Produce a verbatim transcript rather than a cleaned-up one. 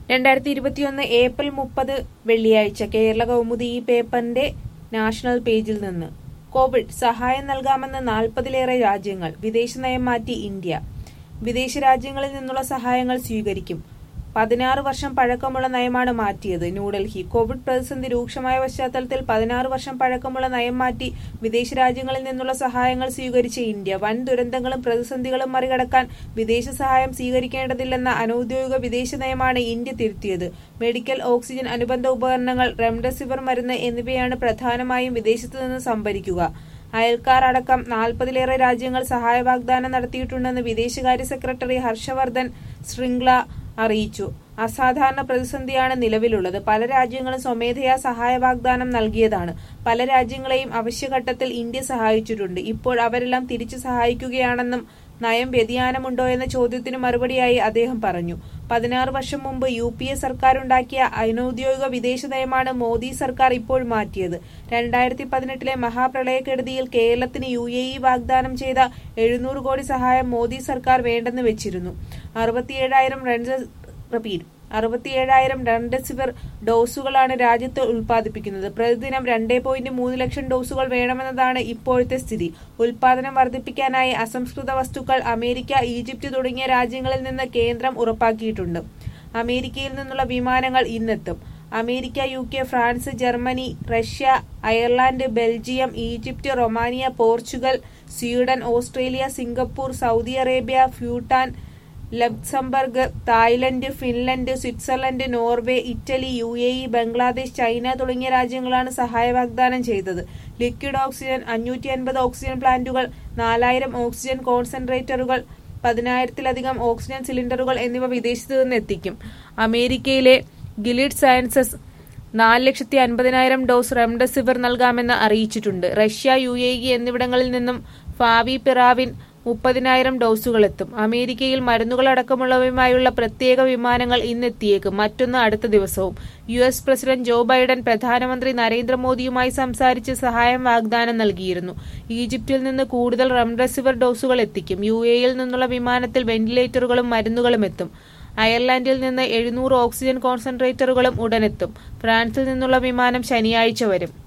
രണ്ടായിരത്തി ഇരുപത്തിയൊന്ന് ഏപ്രിൽ മുപ്പത് വെള്ളിയാഴ്ച കേരള കൗമുദി ഈ പേപ്പറിന്റെ നാഷണൽ പേജിൽ നിന്ന് കോവിഡ് സഹായം നൽകാമെന്ന് നാൽപ്പതിലേറെ രാജ്യങ്ങൾ. വിദേശ നയം മാറ്റി ഇന്ത്യ. വിദേശ രാജ്യങ്ങളിൽ നിന്നുള്ള സഹായങ്ങൾ സ്വീകരിക്കും. പതിനാറ് വർഷം പഴക്കമുള്ള നയമാണ് മാറ്റിയത്. ന്യൂഡൽഹി. കോവിഡ് പ്രതിസന്ധി രൂക്ഷമായ പശ്ചാത്തലത്തിൽ പതിനാറ് വർഷം പഴക്കമുള്ള നയം മാറ്റി വിദേശ രാജ്യങ്ങളിൽ നിന്നുള്ള സഹായങ്ങൾ സ്വീകരിച്ച ഇന്ത്യ വൻ ദുരന്തങ്ങളും പ്രതിസന്ധികളും മറികടക്കാൻ വിദേശ സഹായം സ്വീകരിക്കേണ്ടതില്ലെന്ന അനൌദ്യോഗിക വിദേശ നയമാണ് ഇന്ത്യ തിരുത്തിയത്. മെഡിക്കൽ ഓക്സിജൻ, അനുബന്ധ ഉപകരണങ്ങൾ, റെംഡെസിവിർ മരുന്ന് എന്നിവയാണ് പ്രധാനമായും വിദേശത്ത് നിന്ന് സംഭരിക്കുക. അയൽക്കാർ അടക്കം നാൽപ്പതിലേറെ രാജ്യങ്ങൾ സഹായ വാഗ്ദാനം നടത്തിയിട്ടുണ്ടെന്ന് വിദേശകാര്യ സെക്രട്ടറി ഹർഷവർദ്ധൻ ശ്രിംഗ്ല അറിയിച്ചു. അസാധാരണ പ്രതിസന്ധിയാണ് നിലവിലുള്ളത്. പല രാജ്യങ്ങളും സ്വമേധയാ സഹായ വാഗ്ദാനം നൽകിയതാണ്. പല രാജ്യങ്ങളെയും അവശ്യഘട്ടത്തിൽ ഇന്ത്യ സഹായിച്ചിട്ടുണ്ട്. ഇപ്പോൾ അവരെല്ലാം തിരിച്ചു സഹായിക്കുകയാണെന്നും നയം വ്യതിയാനമുണ്ടോ എന്ന ചോദ്യത്തിന് മറുപടിയായി അദ്ദേഹം പറഞ്ഞു. പതിനാറ് വർഷം മുമ്പ് യു പി എ സർക്കാരുണ്ടാക്കിയ അനൌദ്യോഗിക വിദേശ നയമാണ് മോദി സർക്കാർ ഇപ്പോൾ മാറ്റിയത്. രണ്ടായിരത്തി പതിനെട്ടിലെ മഹാപ്രളയക്കെടുതിയിൽ കേരളത്തിന് യു എ ഇ വാഗ്ദാനം ചെയ്ത എഴുന്നൂറ് കോടി സഹായം മോദി സർക്കാർ വേണ്ടെന്ന് വെച്ചിരുന്നു. അറുപത്തിയേഴായിരം റിപ്പീറ്റ് അറുപത്തിയേഴായിരം റെംഡെസിവിർ ഡോസുകളാണ് രാജ്യത്ത് ഉൽപ്പാദിപ്പിക്കുന്നത്. പ്രതിദിനം രണ്ടേ പോയിന്റ് മൂന്ന് ലക്ഷം ഡോസുകൾ വേണമെന്നതാണ് ഇപ്പോഴത്തെ സ്ഥിതി. ഉൽപാദനം വർദ്ധിപ്പിക്കാനായി അസംസ്കൃത വസ്തുക്കൾ അമേരിക്ക, ഈജിപ്ത് തുടങ്ങിയ രാജ്യങ്ങളിൽ നിന്ന് കേന്ദ്രം ഉറപ്പാക്കിയിട്ടുണ്ട്. അമേരിക്കയിൽ നിന്നുള്ള വിമാനങ്ങൾ ഇന്നെത്തും. America, U K, France, Germany, Russia, Ireland, Belgium, Egypt, Romania, Portugal, Sweden, Australia, Singapore, Saudi Arabia, Bhutan, Luxembourg, Thailand, Finland, Switzerland, Norway, Italy, U A E, Bangladesh, China തുടങ്ങിയ രാജ്യങ്ങളാണ് സഹായ വാഗ്ദാനം ചെയ്തത്. ലിക്വിഡ് ഓക്സിജൻ, അഞ്ഞൂറ്റി അൻപത് ഓക്സിജൻ പ്ലാന്റുകൾ, നാലായിരം ഓക്സിജൻ കോൺസെൻട്രേറ്ററുകൾ, പതിനായിരത്തിലധികം ഓക്സിജൻ സിലിണ്ടറുകൾ എന്നിവ വിദേശത്ത് നിന്ന് എത്തിക്കും. അമേരിക്കയിലെ ഗിലീഡ് സയൻസസ് നാല് ലക്ഷത്തി അൻപതിനായിരം ഡോസ് റെംഡെസിവിർ നൽകാമെന്ന് അറിയിച്ചിട്ടുണ്ട്. റഷ്യ, യു എ ഇ എന്നിവിടങ്ങളിൽ നിന്നും ഫാവി പിറാവിൻ മുപ്പതിനായിരം ഡോസുകളെത്തും. അമേരിക്കയിൽ മരുന്നുകളടക്കമുള്ളവയുമായുള്ള പ്രത്യേക വിമാനങ്ങൾ ഇന്നെത്തിയേക്കും. മറ്റൊന്ന് അടുത്ത ദിവസവും. U S president Joe Biden പ്രധാനമന്ത്രി നരേന്ദ്രമോദിയുമായി സംസാരിച്ച് സഹായം വാഗ്ദാനം നൽകിയിരുന്നു. ഈജിപ്തിൽ നിന്ന് കൂടുതൽ റെംഡെസിവിർ ഡോസുകൾ എത്തിക്കും. യു എയിൽ നിന്നുള്ള വിമാനത്തിൽ വെന്റിലേറ്ററുകളും മരുന്നുകളും എത്തും. അയർലൻഡിൽ നിന്ന് എഴുന്നൂറ് ഓക്സിജൻ കോൺസെൻട്രേറ്ററുകളും ഉടനെത്തും. ഫ്രാൻസിൽ നിന്നുള്ള വിമാനം ശനിയാഴ്ച വരും.